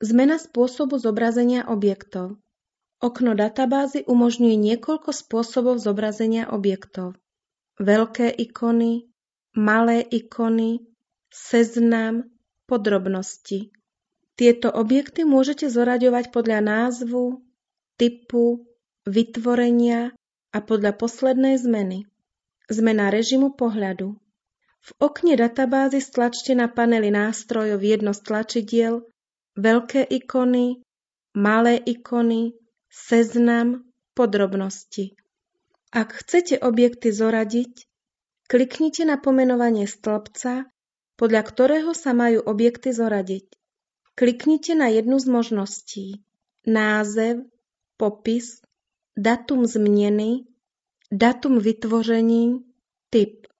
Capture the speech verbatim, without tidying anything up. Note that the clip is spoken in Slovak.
Zmena spôsobu zobrazenia objektov. Okno databázy umožňuje niekoľko spôsobov zobrazenia objektov. Veľké ikony, malé ikony, seznam, podrobnosti. Tieto objekty môžete zoraďovať podľa názvu, typu, vytvorenia a podľa poslednej zmeny. Zmena režimu pohľadu. V okne databázy stlačte na paneli nástrojov jedno z tlačidiel, veľké ikony, malé ikony, seznam, podrobnosti. Ak chcete objekty zoradiť, kliknite na pomenovanie stĺpca, podľa ktorého sa majú objekty zoradiť. Kliknite na jednu z možností. Název, popis, datum zmeny, datum vytvoření, typ.